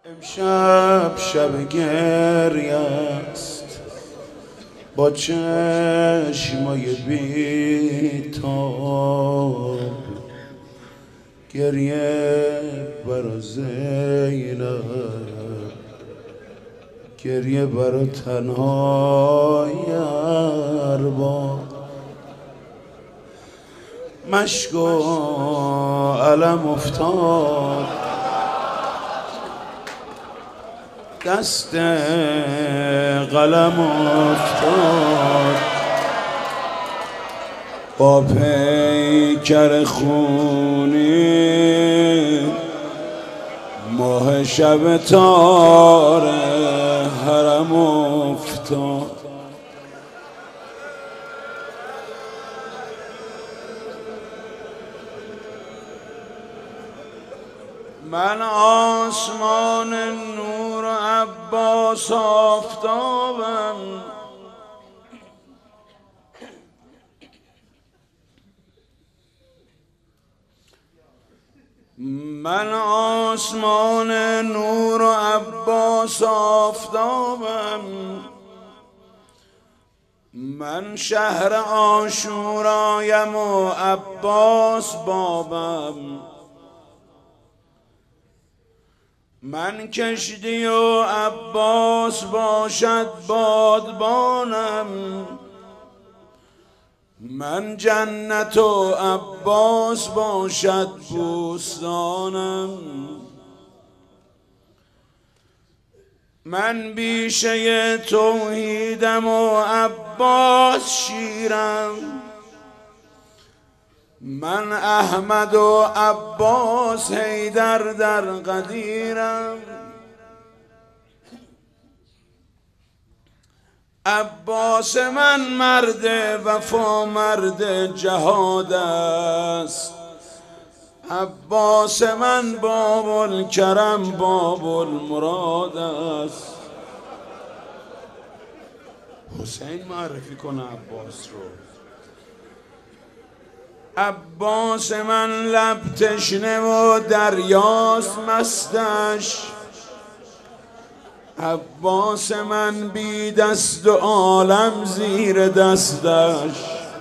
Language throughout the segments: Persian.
امشب شب گریه است با چشمای بیتاب، گریه برا زینب، گریه برا تنهای ارباب. مشک و علم افتاد دست قلم افتاد، با پیکر خونی ماه شب تار حرم افتاد. من آسمان نور و عباس آفتابم، من آسمان نور و عباس آفتابم، من شهر عاشورایم و عباس بابم، من کشتی و عباس باشد بادبانم، من جنت و عباس باشد بوستانم، من بیشه توحیدم و عباس شیرم، من احمد و عباس حیدر در قدیرم، عباس من مرد وفا مرد جهاد است، عباس من باب الکرم باب المراد است. حسین معرفی کنه عباس رو. عباس من لب تشنه و دریاست مستش، عباس من بی دست و عالم زیر دستش،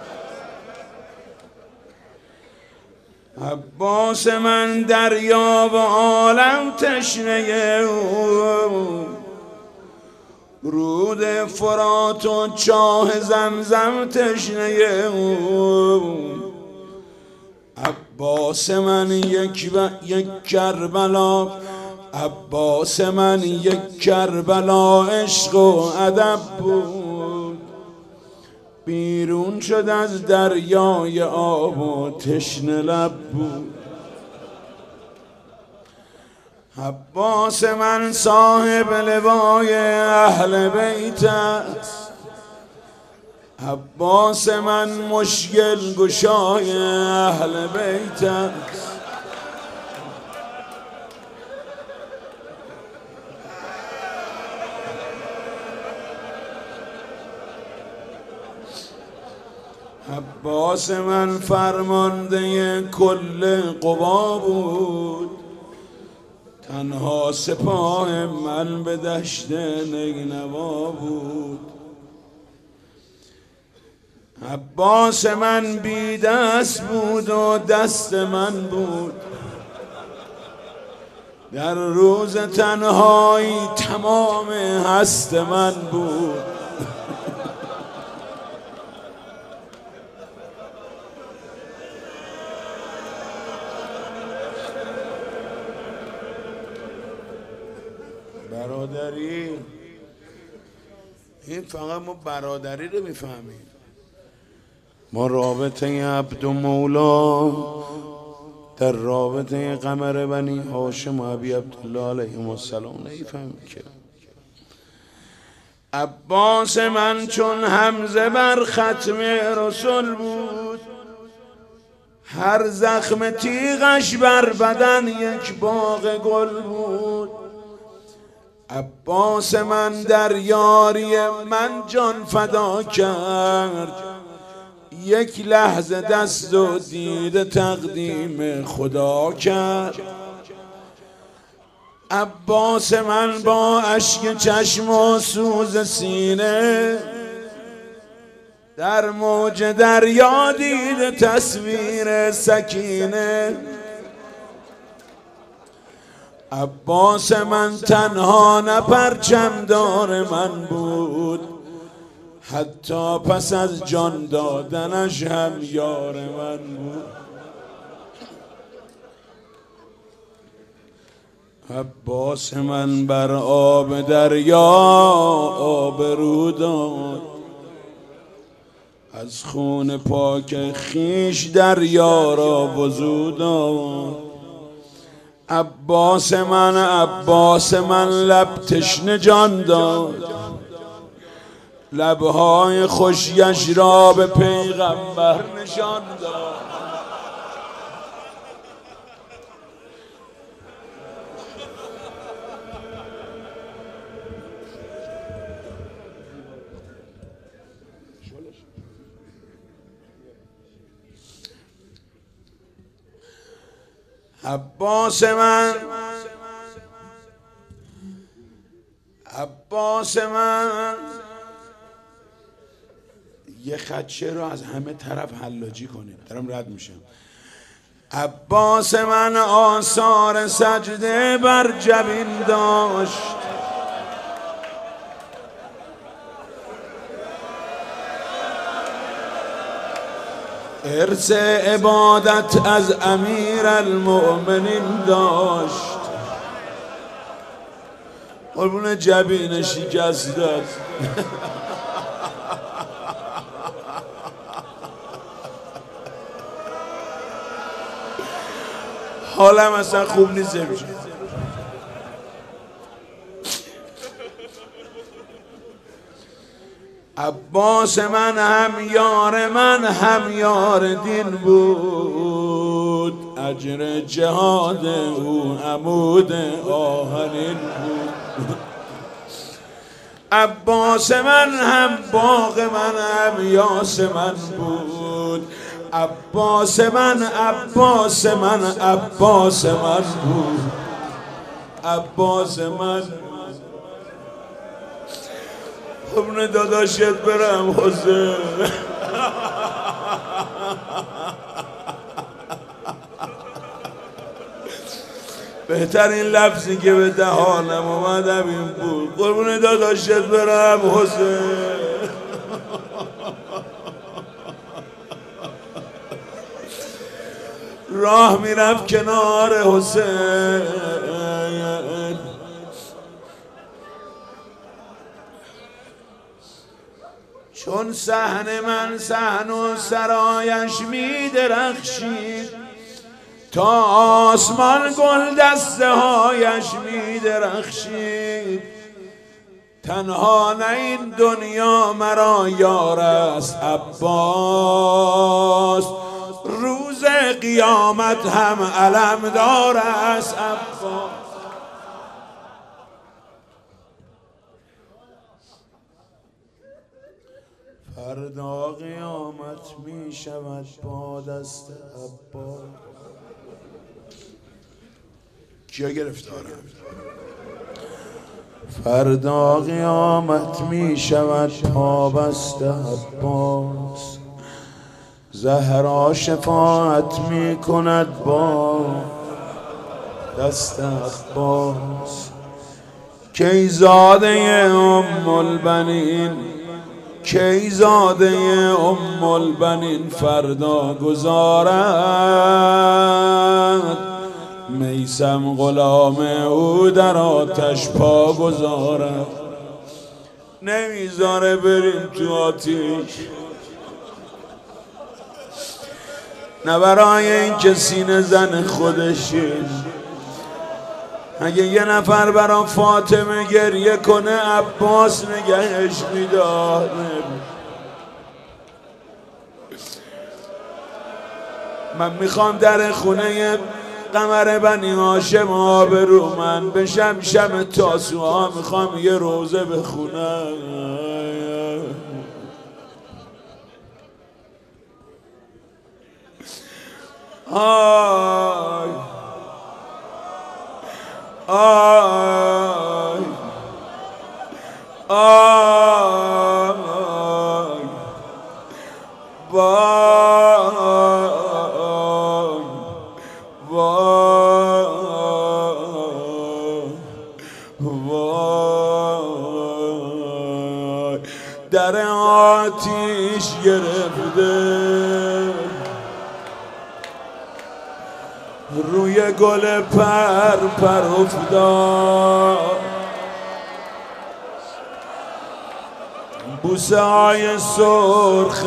عباس من دریا و عالم تشنه او، رود فرات و چاه زمزم تشنه او، عباس من یک کربلا، عباس من یک کربلا عشق و ادب بود، بیرون شد از دریای آب و تشنه لب بود. عباس من صاحب لوای اهل بیت است، عباس من مشکل گشای اهل بیت است، عباس من فرمانده کل قوا بود، تنها سپاه من به دشت نینوا بود، عباس من بی دست بود و دست من بود، در روز تنهایی تمام هست من بود. برادری، این فقط ما برادری رو میفهمیم، ما رابطه عبد و مولا در رابطه قمر بنی هاشم و ابی عبدالله علیهم السلام نمیفهمیم که. عباس من چون حمزه بر ختم رسول بود، هر زخم تیغش بر بدن یک باغ گل بود، عباس من در یاری من جان فدا کرد، یک لحظه دست و دید تقدیم خدا کرد. عباس من با اشک چشم و سوز سینه در موج دریا دیده تصویر سکینه. عباس من تنها نه پرچم دار من بود، حتی پس از جان دادنش هم یار من بود. عباس من بر آب دریا آبرو داد، از خون پاک خیش دریا را وضو داد. عباس من لب تشنه جان داد، لبهای خوشیش را به پیغمبر نشان داد. عباس من یه خدشه رو از همه طرف حلاجی کنیم، دارم رد میشم. عباس من آثار سجده بر جبین داشت، ارث عبادت از امیرالمؤمنین داشت. قربون جبین شکسته حالم اصلا خوب نیست میشه. عباس من هم یار دین بود، اجر جهاد او عمود آهنین بود. عباس من هم باغ من هم یاس من بود، عباس من بود، عباس من. خب داداشت برم حسین بهترین لفظی که به دهانم اومدم این بود، قربون داداشت برم حسین. راه میرفت کنار حسین، چون صحن من صحن و سرایش می درخشید، تا آسمان گل دسته هایش می درخشید. تنها نه این دنیا مرا یار است عباس، روز قیامت هم علمدار است عباس. فردا قیامت می شود با دست عباس. کیا گرفتارم؟ فردا قیامت می شود پابست عباس، زهرا شفاعت می کند با دست عباس. کی زاده ام البنین، کی زاده ام البنین فردا گذارد، میسم غلام او در آتش پا گذارد. نمیذاره بریم تو آتیش، نه برای این که سینه زن خودشیم. اگه یه نفر برا فاطمه گریه کنه عباس نگهش میداره. من میخوام در خونه قمر بنی هاشم آبرومند بشم، شب تاسوعا میخوام یه روزه بخونم. آی آی آی وای وای وای در آتیش گرفته روی گل پر افتاد بوسه های سرخ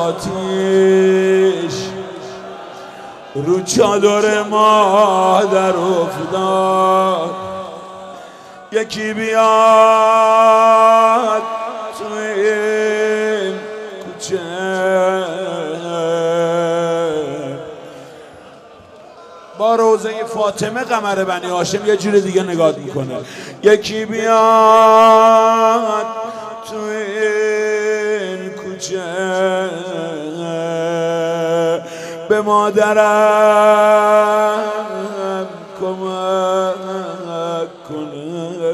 آتیش رو چادر مادر افتاد یکی بیاد تو این کوچه با روزه فاطمه قمر بنی هاشم یه جور دیگه نگاه میکنه. یکی بیاد تو این کوچه به مادرم کمک کنه.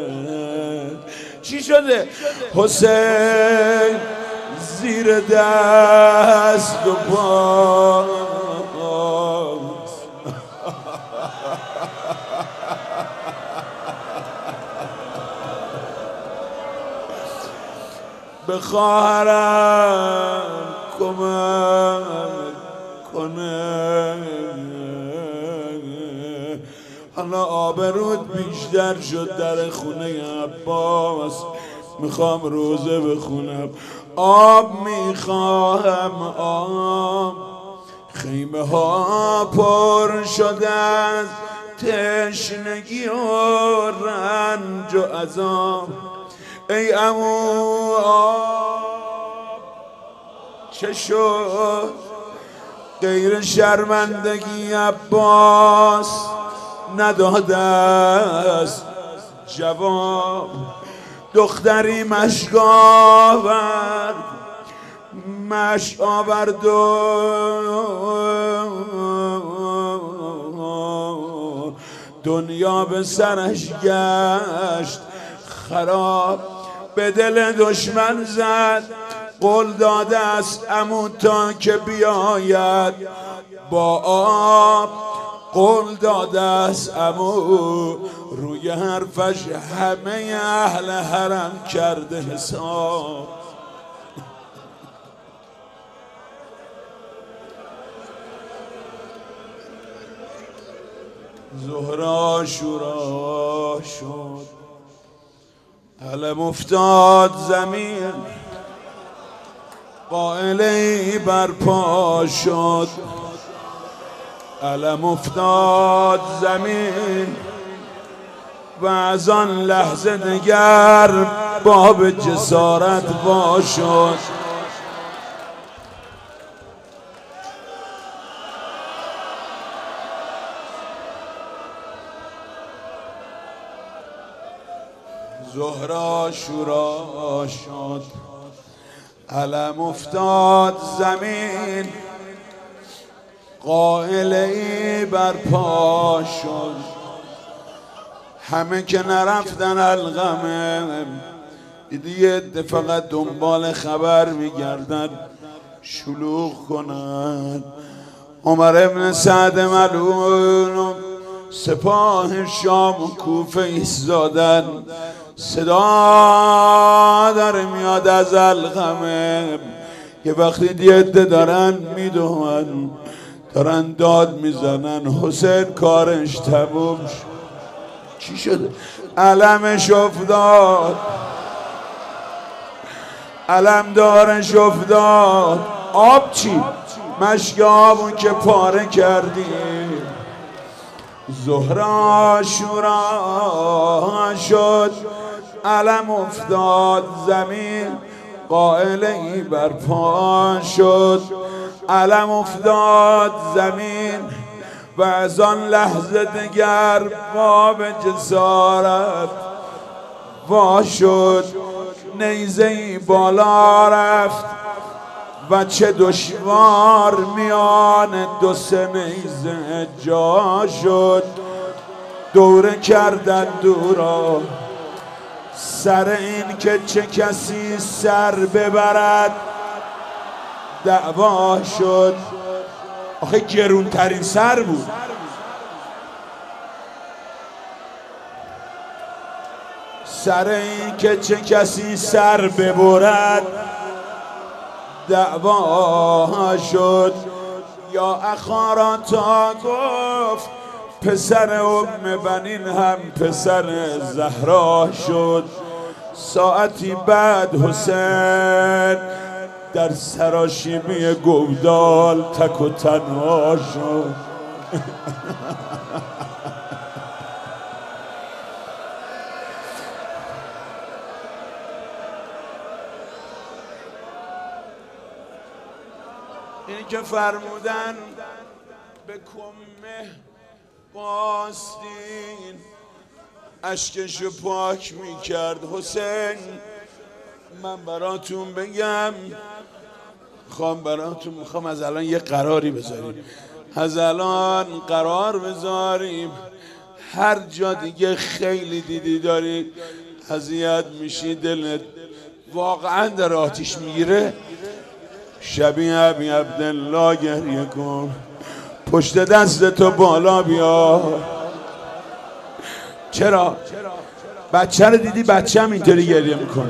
چی شده؟ حسین زیر دست و پا به خواهرم کمک کنه. حالا آبرود بیشتر شد در خونه عباس میخوام روزه بخونم. آب میخواهم آب خیمه ها پر شده از تشنگی و رنج و عذاب. ای عمو آب چه شد؟ غیر شرمندگی عباس نداده است جواب. دختری مشک آورد و دنیا به سرش گشت خراب. به دل دشمن زد قول داده است عمو تا که بیاید با آب. قول داده است عمو روی حرفش همه اهل حرم کرده حساب. ظهر عاشورا شد علم افتاد زمین قائله‌ای برپا شد. علم افتاد زمین و از آن لحظه نگر باب جسارت وا شد. ظهر عاشورا شد علم افتاد زمین قائله‌ای برپا شد. همه که نرفتن القمه دیدی فقط دنبال خبر میگردن شلوغ کنن. عمر ابن سعد ملعون سپاه شام و کوفه ایستادن. صدا داره میاد از القمه که وقتی دیده دارن میدونن دارن داد میزنن حسین کارش تموم شد. چی شده؟ علمش افتاد، علم دارش افتاد. آب چی؟ مشک آبون که پاره کردی. ظهر عاشورا شد علم افتاد زمین قائله‌ای برپا شد. علم افتاد زمین و از آن لحظه دگر باب جسارت وا شد. نیزه‌ای بالا رفت و چه دشوار میان دو سه نیزه جا شد. دوره کردن دورا سر این که چه کسی سر ببرد دعوا شد. آخه گرونترین سر بود. سر این که چه کسی سر ببرد دعوا شد. یا اخاراتا گفت پسر ام بنین هم پسر زهرا شد. ساعتی بعد حسین در سراشیبی گودال تک و تنها شد. اینی که فرمودن به کمه باستین اشکشو پاک میکرد حسین. من براتون بگم میخوام از الان یه قراری بذاریم، از الان قرار بذاریم. هر جا دیگه خیلی دیدی داری اذیت میشی، دلت واقعا در آتیش میگیره، شبیه ابی عبدالله گریه کن، پشت دستتو بالا بیار. چرا؟ بچه رو دیدی بچه هم اینطوری گریه میکنه.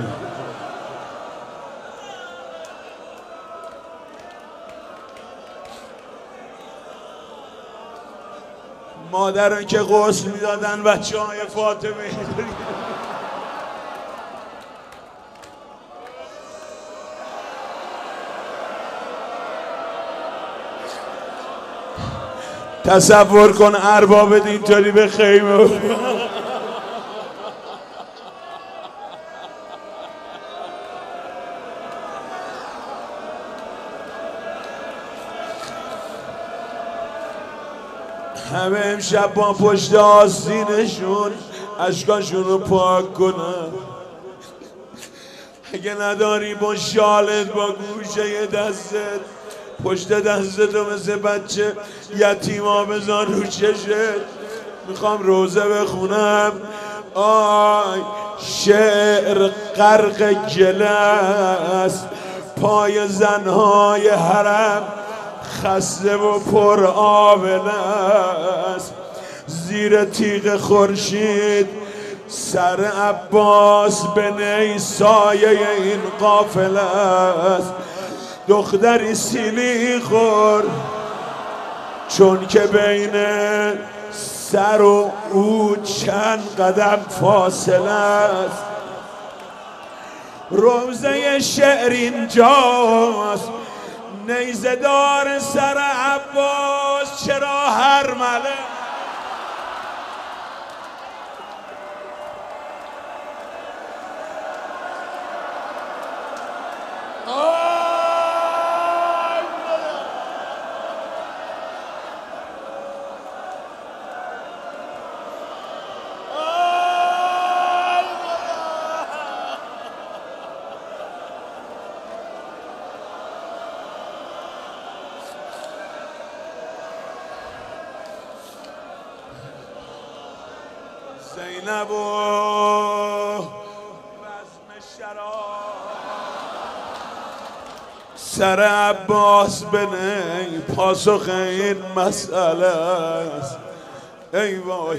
مادران که غسل میدادن بچه های فاطمه اینطوری. تصور کن اربابت اینطوری به خیمه. همه امشب با پشت آستینشون اشکاشون رو پاک کنن. اگه نداری با شالت با گوشه دستت پشت دستتو مثل بچه یتیما بذار رو چشت. میخوام روزه بخونم. آی شعر غرق گله است، پای زنهای حرم خسته و پر آبله است. زیر تیغ خورشید سر عباس به نی سایه این قافله است. دختری سیلی خور چون که بین سر و او چند قدم فاصله است. روزه شعر اینجاست، نیزه دار سر عباس چرا هر مله. زینب و رزم شراب سر عباس بنی پاسخ این مسئله است. ای وای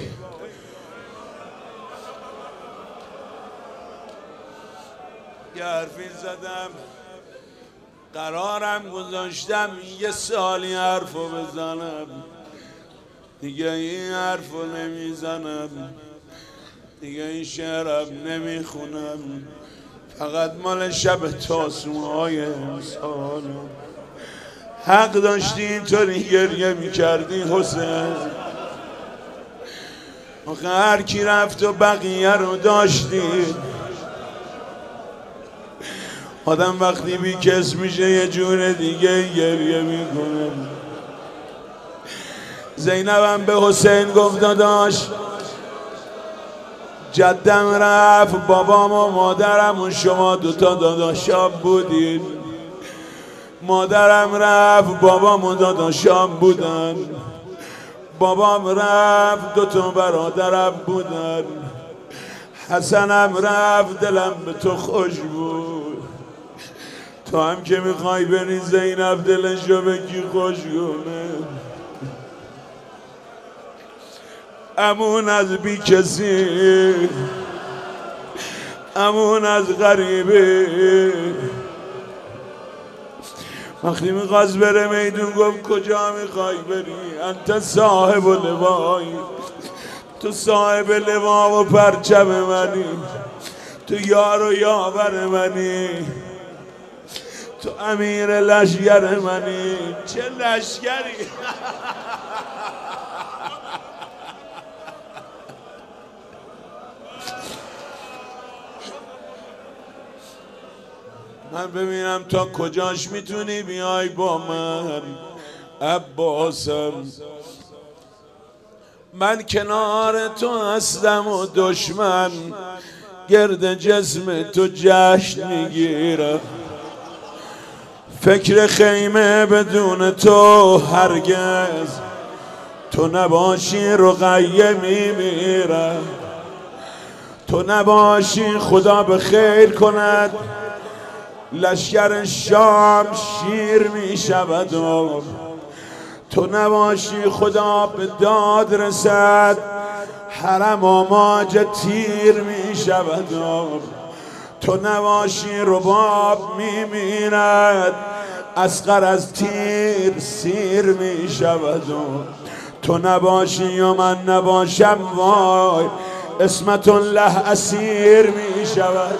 یه حرفی زدم، قرارم گذاشتم یه سالی حرفو بزنم، دیگه این حرفو نمیزنم، دیگه این شعرم نمیخونم، فقط مال شب تاسوهای امسالم. حق داشتی اینطوری گریه میکردی حسین. آخه هر کی رفت و بقیه رو داشتی. آدم وقتی بی کس میشه یه جور دیگه گریه میکنه. زینبم به حسین گفت داداش جدم رفت، بابام و مادرم و شما دوتا داداشام بودین. مادرم رفت، بابام و داداشام بودن. بابام رفت، 2 تا برادرم بودن. حسنم رفت، دلم به تو خوش بود. تو هم که میخوای بری زینب دلشو به کی خوش کنه؟ امون از بی کسی، امون از غریبه. وقتی میخواست بره میدون گفت کجا میخوای بری؟ انت صاحب لوایی، تو صاحب لوا و پرچم منی، تو یار و یاور منی، تو امیر لشگر منی. چه لشگری؟ من ببینم تا کجاش میتونی بیای با من عباسم. من کنار تو هستم و دشمن گرد جسم تو جشن میگیرم. فکر خیمه بدون تو هرگز، تو نباشی رقیه میمیرم. تو نباشی خدا به خیر کند، لشکر شام شیر می شود. تو نباشی خدا به داد رسد، حرم آماج تیر می شود. تو نباشی رباب می میرد، اصغر از تیر سیر می شود. تو نباشی و من نباشم وای، اسمت الله اسیر می شود.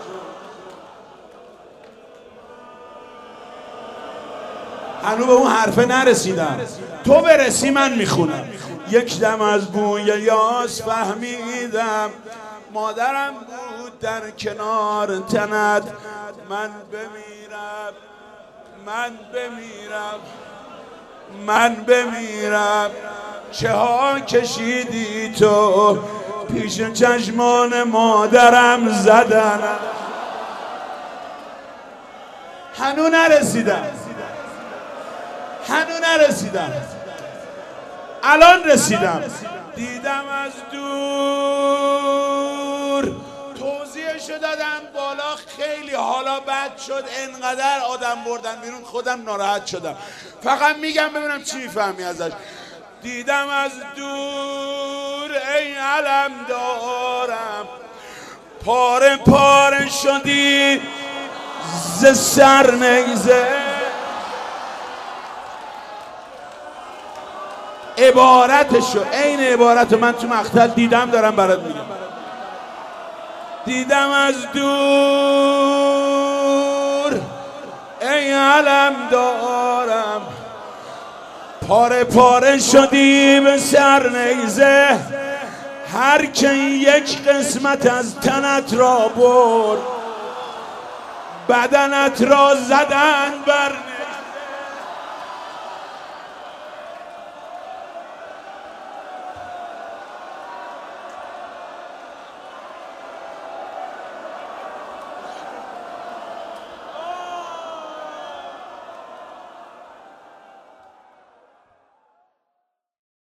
هنو به اون حرفه نرسیدم، تو برسی من میخونم. یک دم از بوی یاس فهمیدم، مادرم بود در کنار تنت. من بمیرم، من بمیرم، من بمیرم. چه ها کشیدی تو پیش چشمان مادرم زدن. هنو نرسیدم، هنو نرسیدم، الان رسیدم. دیدم از دور، توضیحشو دادم بالا، خیلی حالا بد شد، انقدر آدم بردن بیرون خودم ناراحت شدم. فقط میگم ببینم چی میفهمی ازش. دیدم از دور ای علم دارم، پاره پاره شدی ز سر نیزه. عبارتشو، عین عبارت من تو مقتل دیدم، دارم برات میگم. دیدم از دور ای علم دارم، پاره پاره شدی به سر نیزه. هر که یک قسمت از تنت را برد، بدنت را زدن بر